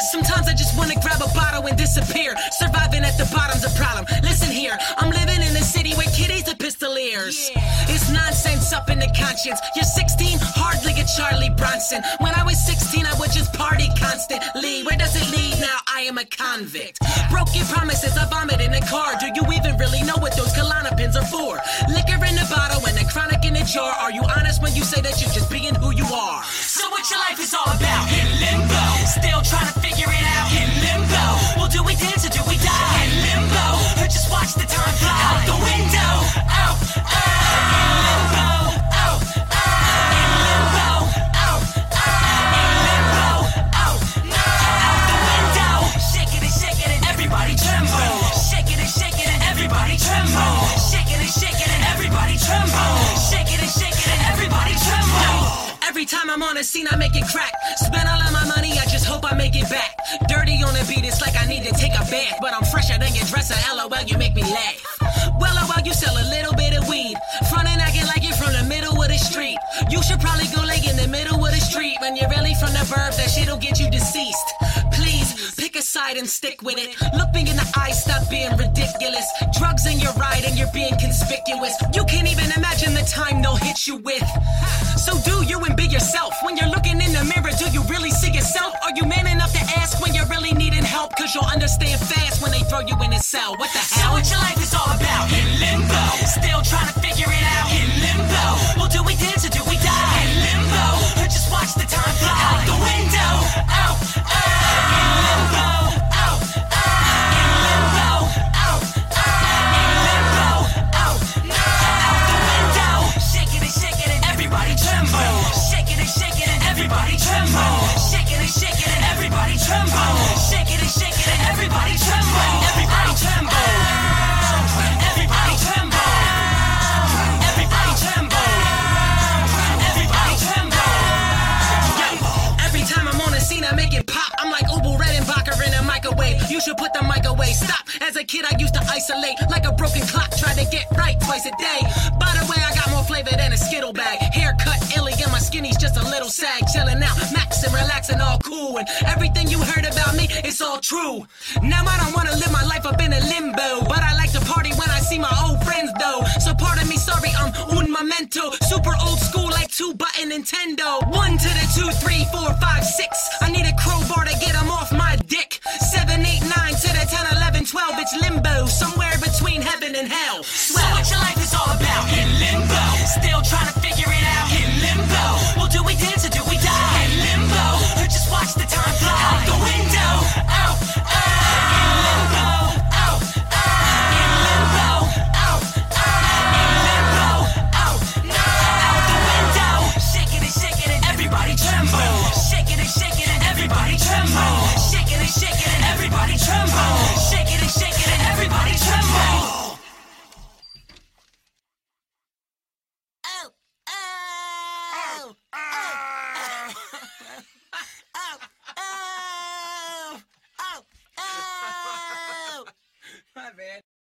Sometimes I just wanna grab a bottle and disappear. Surviving at the bottom's a problem. Listen here, I'm living in a city where kitties are pistoliers. It's nonsense up in the conscience. You're 16, hardly a Charlie Bronson. When I was 16, I would just party constantly. Where does it lead now? I am a convict. Broken promises, I vomit in a car. Do you even really know what those Klonopins are for? Liquor in the bottle and a chronic in a jar. Are you honest when you say that you're just being who you are? So what your life is all about? In limbo, still trying to figure it out. In limbo, well, do we dance or do we die? In limbo, or just watch the time fly out the window. Out, in limbo, out, in limbo, out, in limbo, out the window. Shake it and everybody tremble. Shake it and everybody tremble. Shake it and everybody tremble. Shake it and everybody tremble. Every time I'm on a scene, I make it crack. Spend all of my money, I just hope I make it back. Dirty on the beat, it's like I need to take a bath. But I'm fresher than your dresser, LOL, you make me laugh. Well, you sell a little bit of weed. Front and acting like you're from the middle of the street. You should probably go lay in the middle of the street. When you're really from the burbs, that shit'll get you deceased. Please, pick a side and stick with it. Look me in the eye, stop being ridiculous. Drugs in your ride and you're being conspicuous. You can't even imagine the time they'll hit you with. So do you and be yourself. When you're looking in the mirror, do you really see yourself? Are you man enough to ask when you're really needing help? Cause you'll understand fast when they throw you in a cell. What the hell? So what your life is all about? In limbo, still trying to figure it out. In limbo, well, do we dance or do we die? In limbo, or just watch the time fly out the window. Out, in limbo, out, in limbo, out, in limbo, out the window. Shake it and everybody tremble. Shake it and everybody tremble. Shake it and everybody tremble. Shake it and everybody tremble. Everybody tremble. Everybody tremble. Everybody tremble. Everybody tremble. Every time I'm on a scene, I make it pop. I'm like Ubu Redenbacher in a microwave. You should put the mic away. Stop. As a kid, I used to isolate like a broken clock. Try to get right twice a day. By the way, I got more flavor than a Skittle bag. Haircut illy and my skinny's just a little sag. Chilling out, maxing, relaxing, all cool. And everything you heard about me, it's all true. Now I don't wanna live my life up in a limbo, but I like to party when I see my old friends though. So pardon me, sorry, I'm un momento. Super old school like 2-button Nintendo. 1 to the 2, 3, 4, 5, 6. I need a crowbar to get them off my dick. 7, 8, 9 to the 10, 11, 12. It's limbo, somewhere between heaven and hell. So what your life is all about? In limbo, still trying to figure it out. In limbo, well, do we dance or do we die? In limbo, or just watch the time fly out the window. Out, in limbo, out, in limbo, out, in limbo, out the window. Shake it and everybody tremble. Shake it and everybody tremble. Shake it and everybody tremble. Shake it and everybody tremble. My bad.